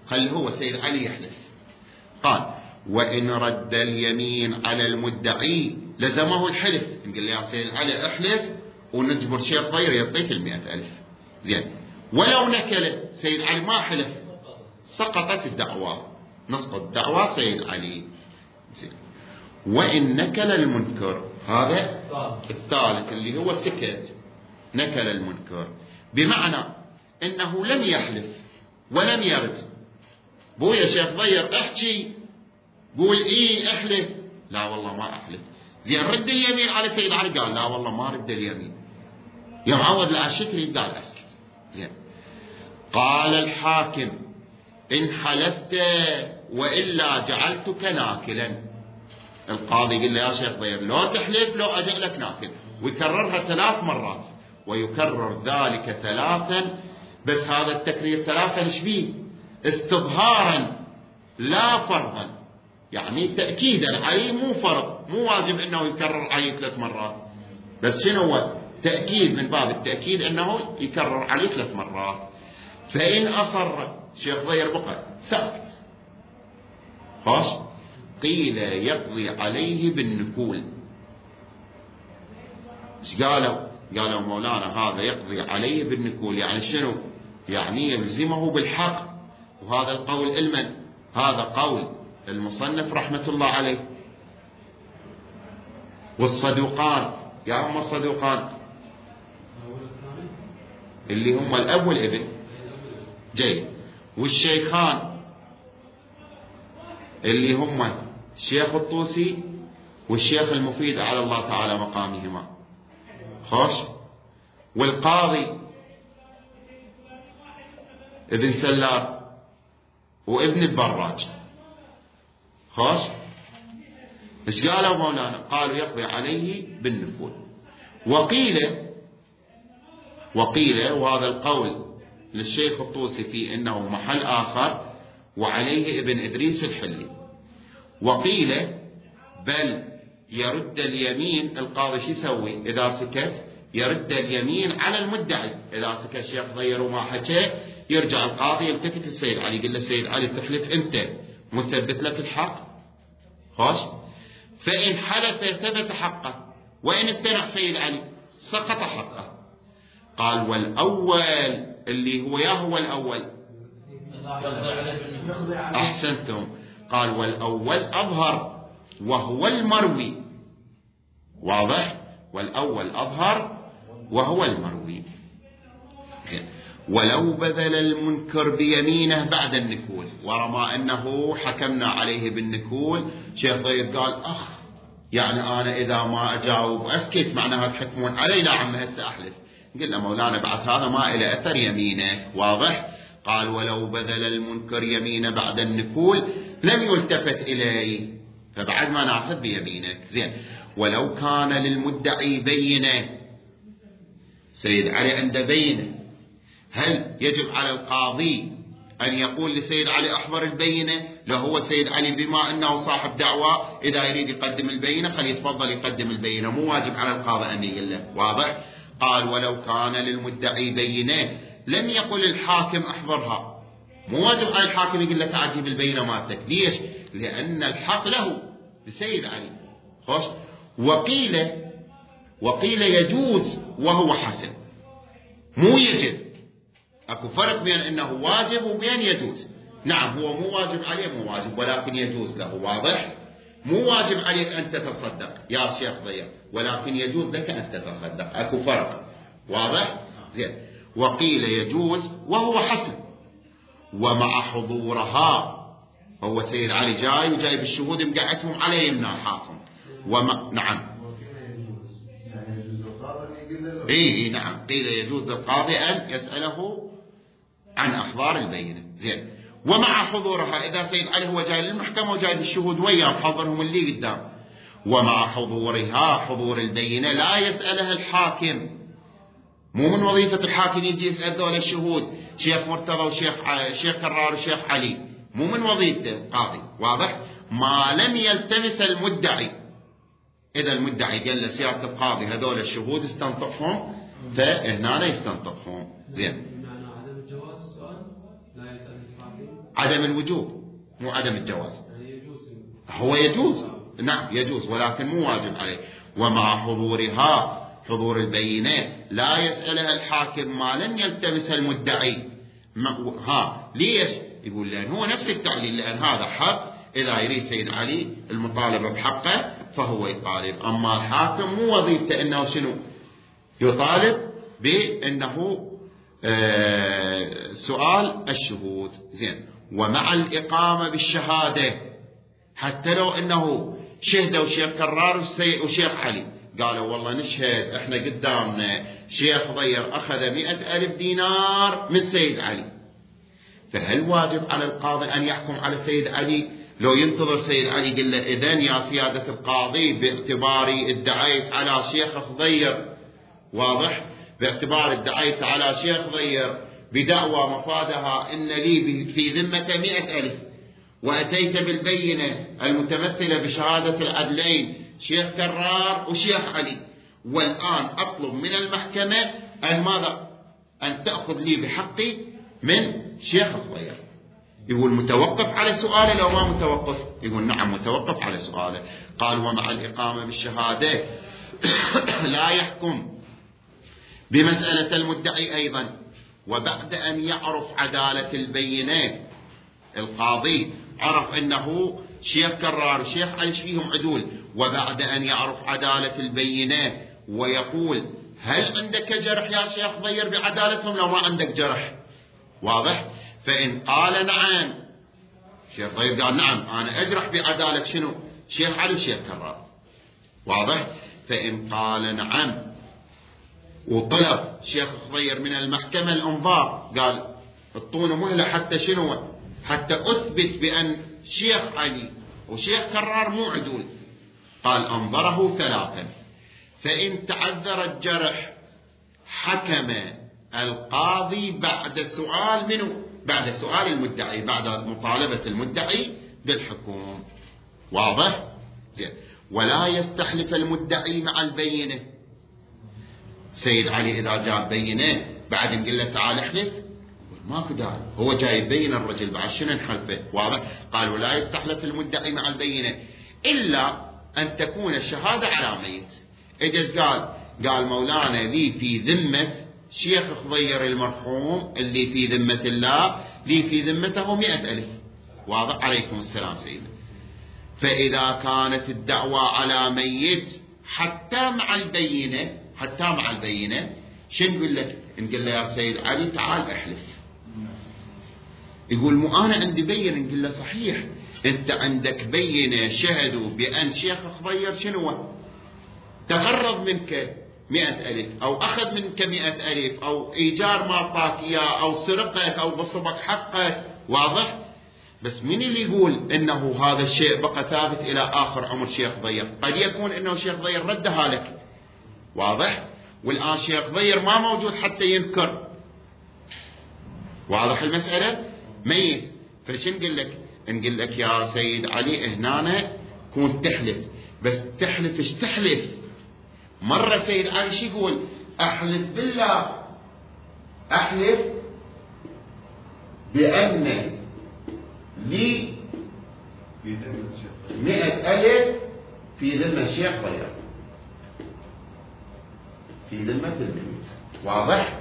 خلي هو سيد علي يحلف. قال وإن رد اليمين على المدعي لزمه الحلف. نقول يا سيد علي احلف ونجبر شيخ ضير يعطيك 100,000. زين. ولو نكل سيد علي ما حلف سقطت الدعوة، نسقط دعوة سيد علي. زين. وإن نكل المنكر، هذا الثالث اللي هو سكت، نكل المنكر بمعنى انه لم يحلف ولم يرد. بو يا شيخ ضير احكي، قول ايه احلف، لا والله ما احلف. زين رد اليمين على سيد علي، قال لا والله ما رد اليمين. يا معود لا شكري، قال اسكت. زين. قال الحاكم ان حلفت والا جعلتك ناكلا. القاضي يقول له يا شيخ ضير لو تحلف لو اجعلك ناكل، ويكررها 3 مرات، ويكرر ذلك 3. بس هذا التكرير 3 شبيه استظهارا لا فرضا، يعني تأكيدا عليه، مو فرض، مو واجب انه يكرر عليه 3 مرات، بس شنو هو تأكيد من باب التأكيد انه يكرر عليه 3 مرات. فإن أصر شيخ ضير بقى سكت، خلاص، قيل يقضي عليه بالنكول. ايش قالوا؟ قالوا مولانا هذا يقضي عليه بالنكول، يعني شنو؟ يعني يلزمه بالحق. وهذا القول المن؟ هذا قول المصنف رحمة الله عليه. والصدوقان، يا هم الصدوقان اللي هم الأب والابن، جيد. والشيخان اللي هم الشيخ الطوسي والشيخ المفيد على الله تعالى مقامهما، خوش. والقاضي ابن سلار وابن البراج، خوش. ايش قالوا مولانا؟ قالوا يقضي عليه بالنفول. وقيل وهذا القول للشيخ الطوسي في انه محل اخر، وعليه ابن ادريس الحلي. وقيل بل يرد اليمين. القاضي شو يسوي اذا سكت؟ يرد اليمين على المدعي. اذا سكت شيخ ضير وما حكى، يرجع القاضي يلتفت السيد علي، يقول له سيد علي تحلف انت مثبت لك الحق، خوش. فإن حلف ثبت حقه، وإن امتنع سيد علي سقط حقه. قال والأول اللي هو هو الأول، أحسنتم. قال والأول أظهر وهو المروي، واضح؟ والأول أظهر وهو المروي. ولو بذل المنكر بيمينه بعد النكول، ورمى أنه حكمنا عليه بالنكول، شيخ ضير قال يعني أنا إذا ما أجاوب أسكت معناها تحكمون علي، لا عم هسه أحلف. قلنا مولانا بعد هذا ما إلى أثر يمينه، واضح؟ قال ولو بذل المنكر يمينه بعد النكول لم يلتفت إليه، فبعد ما ناخذ بيمينك. زين. ولو كان للمدعي بينه، سيد علي عنده بينه، هل يجب على القاضي أن يقول لسيد علي أحضر البينة؟ لو هو سيد علي بما أنه صاحب دعوة إذا يريد يقدم البينة خليه يتفضل يقدم البينة، مو واجب على القاضي أن يقول له، واضح؟ قال ولو كان للمدعي بينة لم يقل الحاكم أحضرها، مو واجب على الحاكم يقول لك عجيب البينة مالتك. ليش؟ لأن الحق له بسيد علي، خوش. وقيل يجوز وهو حسن، مو يجب. اكو فرق بين انه واجب وبين يجوز. نعم هو مو واجب عليه، مو واجب، ولكن يجوز له، واضح؟ مو واجب عليك ان تتصدق يا شيخ ضيق، ولكن يجوز لك ان تتصدق، اكو فرق، واضح؟ زين. وقيل يجوز وهو حسن ومع حضورها. هو سيد علي جاي وجايب الشهود مقعدهم على يمنى الحاكم، نعم. اي نعم. قيل يجوز للقاضي ان يسأله عن احضار البينة. زين. ومع حضورها، اذا سيد علي هو جاي للمحكمة وجايب الشهود وياه محضرهم اللي قدام، ومع حضورها حضور البينة لا يسألها الحاكم. مو من وظيفة الحاكم يجي يسأل ذول الشهود، شيخ مرتضى وشيخ كرار وشيخ علي، مو من وظيفته القاضي، واضح؟ ما لم يلتمس المدعي. إذا المدعي قال له سيادة القاضي هذول الشهود استنطقهم، فهنا يستنطقهم. زين. معنى عدم الجواز السؤال لا يسأل الحاكم. عدم الوجوب مو عدم الجواز. هو يجوز، نعم يجوز، ولكن مو واجب عليه. ومع حضورها، حضور البينة، لا يسألها الحاكم ما لم يلتمسها المدعي. ليش؟ يقول لأن هو نفس التعليل، لأن هذا حق، إذا يريد سيد علي المطالبة بحقه فهو يطالب. أما الحاكم مو وظيفته أنه شنو؟ يطالب بأنه سؤال الشهود. زين. ومع الإقامة بالشهادة، حتى لو أنه شهدوا شيخ كرار وشيخ علي، قالوا والله نشهد احنا قدامنا شيخ ضير أخذ 100,000 دينار من سيد علي، فهل واجب على القاضي أن يحكم على سيد علي؟ لو ينتظر سيد علي يقول له إذن يا سيادة القاضي باعتباري ادعيت على شيخ ضير، واضح، باعتبار ادعيت على شيخ ضير بدعوى مفادها إن لي في ذمة 100,000، وأتيت بالبينة المتمثلة بشهادة العدلين شيخ كرار وشيخ علي، والآن أطلب من المحكمة أن ماذا؟ أن تأخذ لي بحقي من شيخ الضير. يقول متوقف على سؤاله لو ما متوقف؟ يقول نعم متوقف على سؤاله. قال ومع الإقامة بالشهادة لا يحكم بمسألة المدعي أيضا، وبعد أن يعرف عدالة البينة، القاضي عرف أنه شيخ كرار وشيخ علي فيهم عدول، وبعد أن يعرف عدالة البينة ويقول هل عندك جرح يا شيخ ضير بعدالتهم لو ما عندك جرح، واضح؟ فإن قال نعم، شيخ ضير قال نعم أنا أجرح بعدالة شنو؟ شيخ علي وشيخ كرار، واضح؟ فإن قال نعم وطلب شيخ ضير من المحكمة الانظار، قال اعطونا مهلة حتى شنو؟ حتى أثبت بأن شيخ علي وشيخ كرار مو عدول، قال أنظره 3. فإن تعذر الجرح حكم القاضي بعد سؤال منه؟ بعد سؤال المدعي، بعد مطالبة المدعي بالحكم، واضح؟ زين. ولا يستحلف المدعي مع البينة. سيد علي إذا جاء بينة بعد نقول له تعال احلف، ماكو داعي، هو جاي يبين الرجل بعد شنو نحلفه، واضح؟ قال ولا يستحلف المدعي مع البينة إلا أن تكون الشهادة على ميت. إجاز قال مولانا لي في ذمة شيخ خضير المرحوم اللي في ذمة الله، لي في ذمته 100,000، واضح؟ عليكم السلام سيدنا. فإذا كانت الدعوة على ميت حتى مع البينة شن نقول لك؟ نقول له يا سيد علي تعال احلف، يقول مو أنا عندي بينة، نقول له صحيح أنت عندك بينة شهدوا بأن شيخ خضير شنو تغرض منك 100,000 أو أخذ منك 100,000 أو إيجار ما أعطاك إياه أو سرقك أو غصبك حقك، واضح؟ بس من اللي يقول إنه هذا الشيء بقى ثابت إلى آخر عمر شيخ ضير؟ قد يكون إنه شيخ ضير ردها لك، واضح؟ والآن شيخ ضير ما موجود حتى ينكر، واضح المسألة؟ ميت. فشن نقول لك؟ نقول لك يا سيد علي هنا كون تحلف، بس تحلف ايش تحلف؟ مرة سيد علي شو يقول؟ أحلف بالله، أحلف بأن لي 100,000 في ذمة الشيخ ضير، في ذمة الميت، واضح؟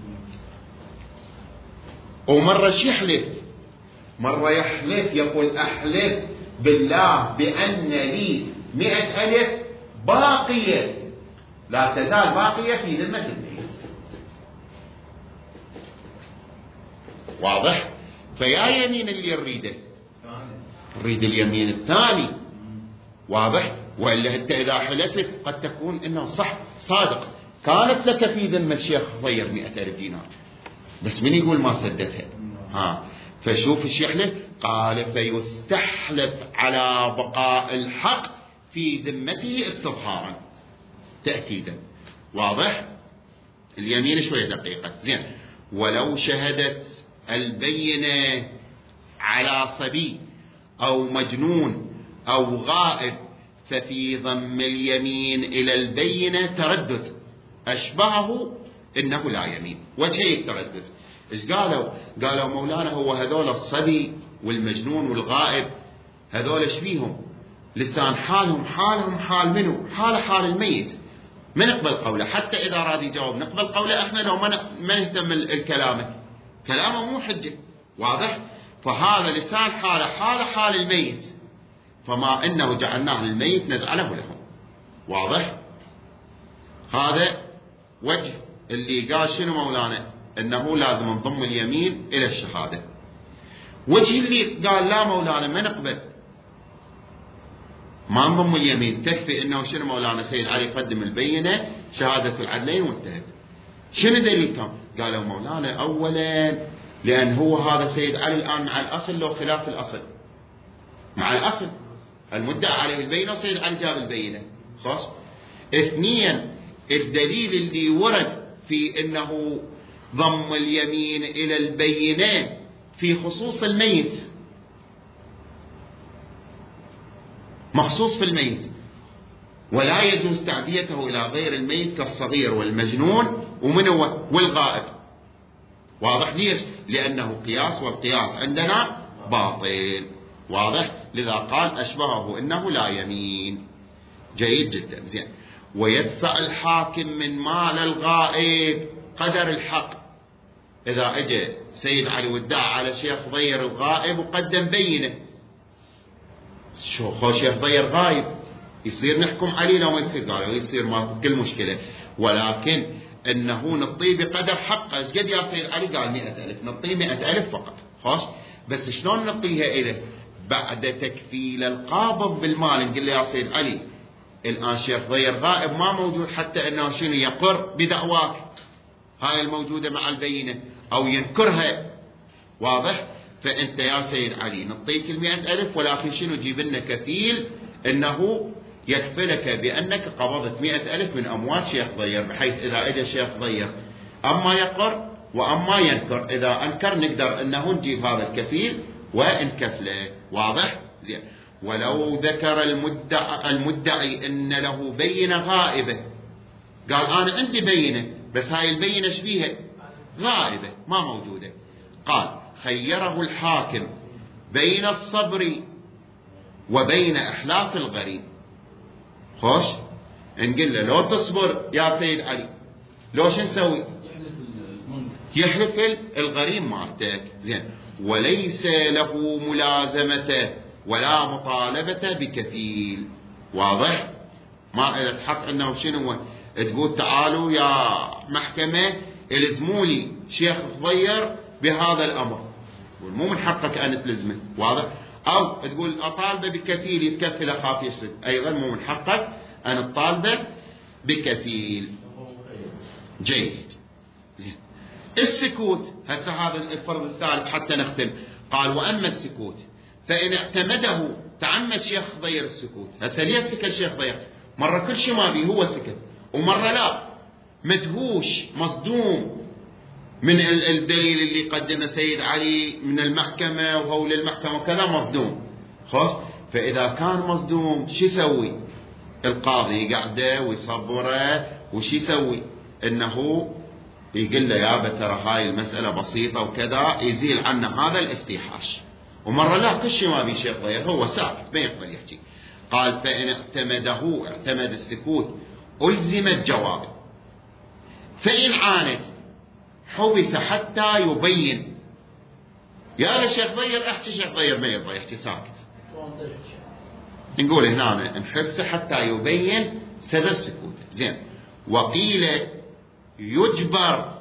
ومرة يحلف، مرة يحلف يقول أحلف بالله بأن لي 100,000 باقية، لا تزال باقية في ذمة الميت، واضح؟ فيا يمين اللي يريده، نريد اليمين الثاني، واضح؟ وإلا أنت إذا حلفت قد تكون إنه صح صادق، كانت لك في ذمة الشيخ ضير 100,000 دينار، بس من يقول ما سددها؟ فشوف ايش يحلف؟ قال فيستحلف على بقاء الحق في ذمته استظهارا تأكيدا، واضح؟ اليمين شوية دقيقة. زين. ولو شهدت البينة على صبي أو مجنون أو غائب ففي ضم اليمين إلى البينة تردد أشبهه إنه لا يمين. وجهي التردد إيش قالوا؟ قالوا مولانا هو هذول الصبي والمجنون والغائب هذول ايش بيهم؟ لسان حالهم حال منه؟ حال الميت، ما نقبل قوله. حتى إذا راد يجاوب نقبل قوله احنا لو ما نهتم الكلامه، كلامه مو حجة. واضح؟ فهذا لسان حال الميت، فما إنه جعلناه للميت نجعله لهم. واضح؟ هذا وجه اللي قال شنو مولانا؟ إنه لازم نضم اليمين إلى الشهادة. وجه اللي قال لا مولانا ما نقبل، ما نضم اليمين، تكفي إنه شنو مولانا سيد علي قدم البينة شهادة العدلين وانتهت. شنو دليلكم؟ قالوا مولانا أولا لأن هو هذا سيد علي الآن مع الأصل لو خلاف الأصل، مع الأصل المدعى عليه البينة وسيد علي جاب البينة خلاص. اثنيا الدليل اللي ورد في إنه ضم اليمين إلى البينة في خصوص الميت، مخصوص في الميت، ولا يجوز تعديته إلى غير الميت كالصغير والمجنون والغائب. واضح؟ ليش؟ لأنه قياس، والقياس عندنا باطل. واضح؟ لذا قال أشبهه إنه لا يمين. جيد جدا. زين. ويدفع الحاكم من مال الغائب قدر الحق. إذا اجى سيد علي وادعى على شيخ ضير الغائب وقدم بينه، شو شيخ ضير غايب، يصير نحكم عليه لو ما يصير؟ قالوا يصير، ما كل مشكلة، ولكن انه نطيه بقدر حقه. ايش قد يا سيد علي؟ قال 100,000، نطيه 100,000 فقط. خلاص. بس شلون نطيها إليه؟ بعد تكفيل القابض بالمال. نقول له يا سيد علي الآن شيخ ضير غائب ما موجود حتى انه شنو يقر بدعواك هاي الموجودة مع البينة او ينكرها. واضح؟ فانت يا سيد علي نطيك 100,000، ولكن شنو جيب لنا كفيل انه يكفلك بانك قبضت 100,000 من اموال شيخ ضير، بحيث اذا اجى شيخ ضير اما يقر واما ينكر، اذا انكر نقدر انه نجيب هذا الكفيل ونكفله. واضح؟ زين. ولو ذكر المدعي ان له بينة غائبة، قال انا عندي بينة بس هاي البينة شبيها غائبة ما موجودة، قال خيره الحاكم بين الصبر وبين احلاف الغريم. خوش نقول له لو تصبر يا سيد علي لو شو نسوي؟ يحلف الغريم مالتك. زين. وليس له ملازمته ولا مطالبة بكفيل. واضح؟ ما إلى الحق انه شنو تقول تعالوا يا محكمة الزموا لي شيخ ضير بهذا الامر، مو من حقك ان تلزمه. واضح؟ او تقول اطالبه بكفيل يتكفل اخاف يشرد، ايضا مو من حقك ان تطالبه بكفيل. جيد. زين. السكوت هسه هذا الفرض الثالث حتى نختم. قال واما السكوت فان اعتمده، تعمد شيخ ضير السكوت. هسه ليه سكت شيخ ضير؟ مره كل شيء ما بيه هو سكت، ومره لا، مدهوش مصدوم من الدليل اللي قدمه سيد علي من المحكمة وهول المحكمة وكذا، مصدوم. خلاص. فإذا كان مصدوم شو يسوي؟ القاضي قاعده ويصبره وش يسوي؟ انه يقول له يابا ترى هاي المسألة بسيطة وكذا، يزيل عنه هذا الاستيحاش. ومرة لا، كل شيء ما بيه شيخ ضير، هو ساكت ما يقبل يحكي. قال فإن اعتمد السكوت ألزم الجواب، فإن عانت حبس حتى يبين. يا شيخ ضير احكي، شيخ ضير ما يرضى يحكي ساكت، نقول هنا انحبس حتى يبين سبب سكوته. زين. وقيل يجبر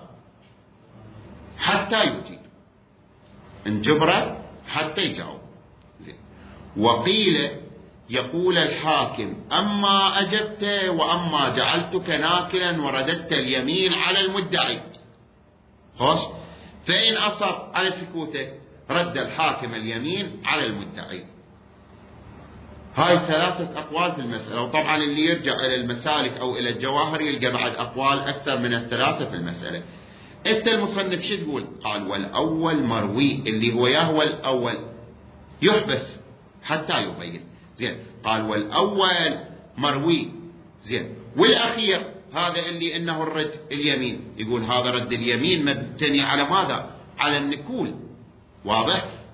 حتى يجيب، انجبره حتى يجاوب. زين. وقيل يقول الحاكم اما اجبت واما جعلتك ناكلا ورددت اليمين على المدعي. خوش. فإن أصر على سكوته رد الحاكم اليمين على المدعي. هاي 3 أقوال في المسألة، وطبعا اللي يرجع إلى المسالك أو إلى الجواهر يلقى بعد أقوال أكثر من 3 في المسألة. أنت المصنف شو تقول؟ قال والأول مروي، اللي هو يهوى الأول يحبس حتى يبين. زين. قال والأول مروي. زين. والأخير هذا اللي انه الرد اليمين، يقول هذا رد اليمين مبتني على ماذا؟ على النكول. واضح؟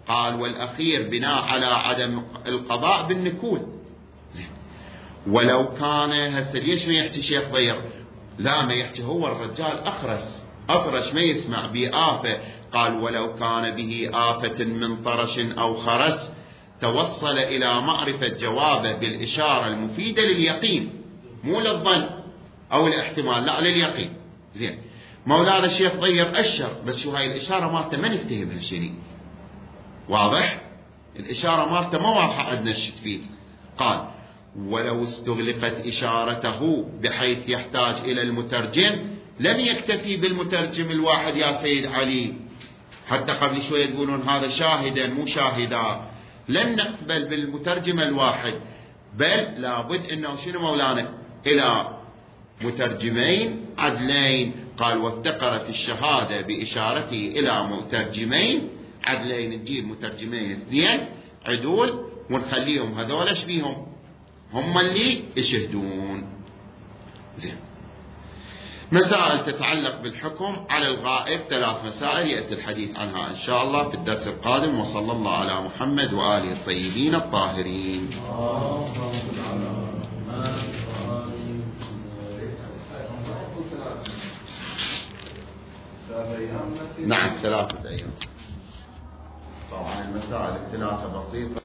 قال والأخير بناء على عدم القضاء بالنكول. زين ولو كان هسه ليش ما يحكي شيخ ضير؟ لا ما يحكي، هو الرجال أخرس ما يسمع بآفة. قال ولو كان به آفة من طرش أو خرس توصل إلى معرفة جوابه بالإشارة المفيدة لليقين، مو للظن أو الاحتمال، لا لليقين. زين مولانا الشيخ ضير أشر، بس شو هاي الإشارة مالته ما نفتهمها شنو، واضح؟ الإشارة مالته ما واضحة عندنا الشتفيت. قال ولو استغلقت إشارته بحيث يحتاج إلى المترجم لم يكتفي بالمترجم الواحد يا سيد علي. حتى قبل شوية يقولون هذا شاهدا مو شاهدا، لن نقبل بالمترجم الواحد، بل لابد أنه شنو مولانا إلى مترجمين عدلين. قال وافتقر في الشهادة بإشارته إلى مترجمين عدلين، نجيب مترجمين اثنين عدول ونخليهم هذول ايش بيهم، هم اللي يشهدون. زين مسائل تتعلق بالحكم على الغائب، 3 مسائل يأتي الحديث عنها إن شاء الله في الدرس القادم. وصلى الله على محمد وآله الطيبين الطاهرين. نعم 3 أيام. طبعا المسائل 3 بسيطة.